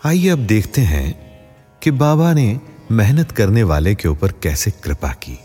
आइए अब देखते हैं कि बाबा ने मेहनत करने वाले के ऊपर कैसे कृपा की।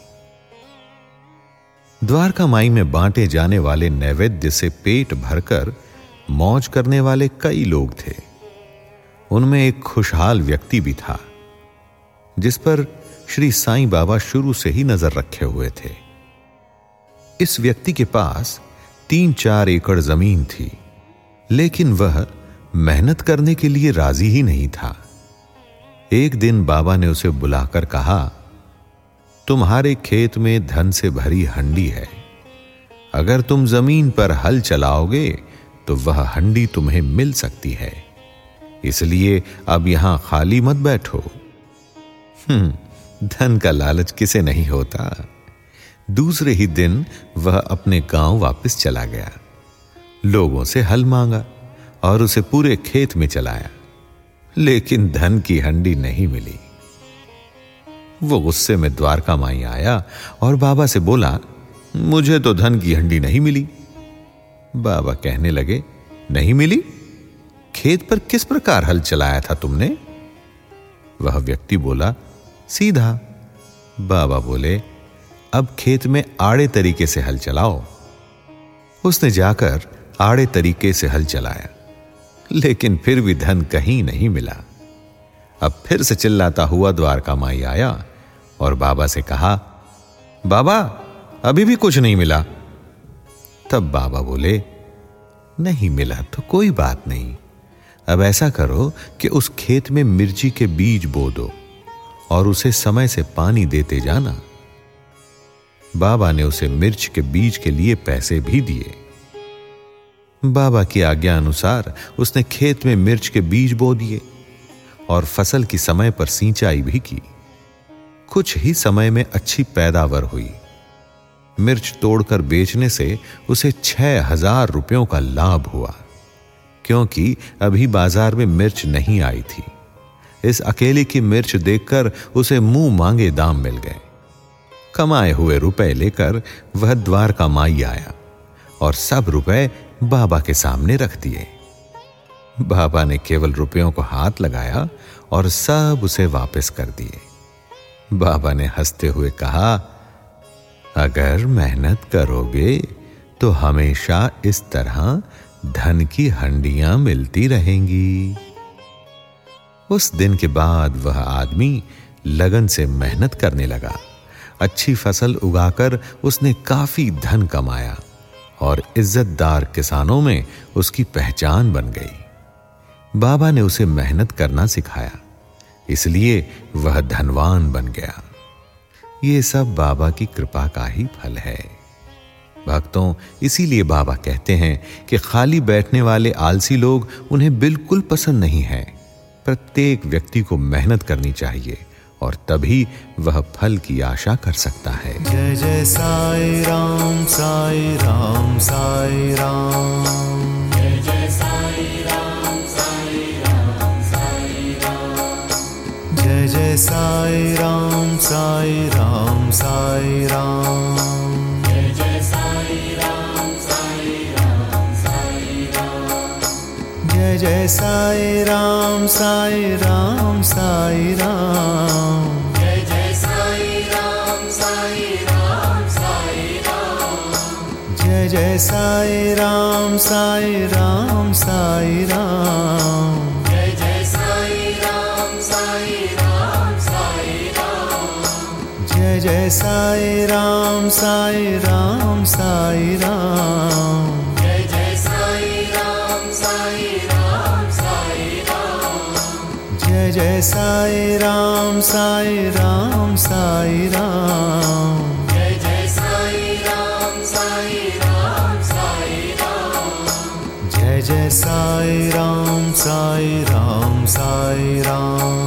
द्वारका माई में बांटे जाने वाले नैवेद्य से पेट भरकर मौज करने वाले कई लोग थे। उनमें एक खुशहाल व्यक्ति भी था जिस पर श्री साईं बाबा शुरू से ही नजर रखे हुए थे। इस व्यक्ति के पास 3-4 एकड़ जमीन थी, लेकिन वह मेहनत करने के लिए राजी ही नहीं था। एक दिन बाबा ने उसे बुलाकर कहा, तुम्हारे खेत में धन से भरी हंडी है। अगर तुम जमीन पर हल चलाओगे तो वह हंडी तुम्हें मिल सकती है, इसलिए अब यहां खाली मत बैठो। धन का लालच किसे नहीं होता। दूसरे ही दिन वह अपने गांव वापस चला गया। लोगों से हल मांगा और उसे पूरे खेत में चलाया, लेकिन धन की हंडी नहीं मिली। वो गुस्से में द्वारका माई आया और बाबा से बोला, मुझे तो धन की हंडी नहीं मिली। बाबा कहने लगे, नहीं मिली? खेत पर किस प्रकार हल चलाया था तुमने? वह व्यक्ति बोला, सीधा। बाबा बोले, अब खेत में आड़े तरीके से हल चलाओ। उसने जाकर आड़े तरीके से हल चलाया, लेकिन फिर भी धन कहीं नहीं मिला। अब फिर से चिल्लाता हुआ द्वारका माई आया और बाबा से कहा, बाबा अभी भी कुछ नहीं मिला। तब बाबा बोले, नहीं मिला तो कोई बात नहीं। अब ऐसा करो कि उस खेत में मिर्ची के बीज बो दो और उसे समय से पानी देते जाना। बाबा ने उसे मिर्च के बीज के लिए पैसे भी दिए। बाबा की आज्ञा अनुसार उसने खेत में मिर्च के बीज बो दिए और फसल की समय पर सिंचाई भी की। कुछ ही समय में अच्छी पैदावार हुई। मिर्च तोड़कर बेचने से उसे 6,000 रुपयों का लाभ हुआ, क्योंकि अभी बाजार में मिर्च नहीं आई थी। इस अकेले की मिर्च देखकर उसे मुंह मांगे दाम मिल गए। कमाए हुए रुपए लेकर वह द्वारका माई आया और सब रुपए बाबा के सामने रख दिए। बाबा ने केवल रुपयों को हाथ लगाया और सब उसे वापस कर दिए। बाबा ने हंसते हुए कहा, अगर मेहनत करोगे तो हमेशा इस तरह धन की हंडियां मिलती रहेंगी। उस दिन के बाद वह आदमी लगन से मेहनत करने लगा। अच्छी फसल उगाकर उसने काफी धन कमाया और इज्जतदार किसानों में उसकी पहचान बन गई। बाबा ने उसे मेहनत करना सिखाया, इसलिए वह धनवान बन गया। ये सब बाबा की कृपा का ही फल है। भक्तों, इसीलिए बाबा कहते हैं कि खाली बैठने वाले आलसी लोग उन्हें बिल्कुल पसंद नहीं है। प्रत्येक व्यक्ति को मेहनत करनी चाहिए और तभी वह फल की आशा कर सकता है। जय जय साई राम साई राम साई राम। जय जय साई राम साई राम साई राम। जय जय साई राम साई राम साई राम। जय जय साई राम साई राम साई राम। जय जय साई राम साई राम साई राम। जय जय साई राम साई राम साई राम। जय जय साई राम साई राम साई राम। जय जय साई राम साई राम साई राम। जय जय साई राम साई राम साई राम। जय जय साई राम साई राम साई राम। जय जय साई राम साई राम साई राम। जय जय साई राम साई राम साई राम। जय जय साई राम साई राम साई राम।